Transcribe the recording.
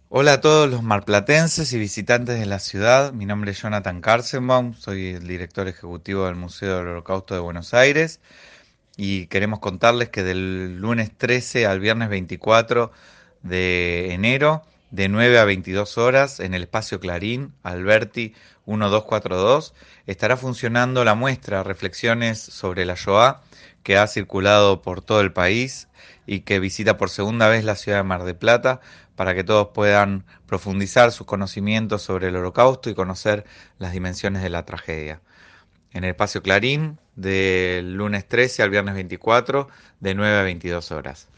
Hola a todos los marplatenses y visitantes de la ciudad. Mi nombre es Jonathan Karzenbaum, soy el director ejecutivo del Museo del Holocausto de Buenos Aires y queremos contarles que del lunes 13 al viernes 24 de enero, de 9 a 22 horas, en el espacio Clarín, Alberti 1242, estará funcionando la muestra Reflexiones sobre la Shoah, que ha circulado por todo el país y que visita por segunda vez la ciudad de Mar del Plata, para que todos puedan profundizar sus conocimientos sobre el Holocausto y conocer las dimensiones de la tragedia. En el espacio Clarín, del lunes 13 al viernes 24, de 9 a 22 horas.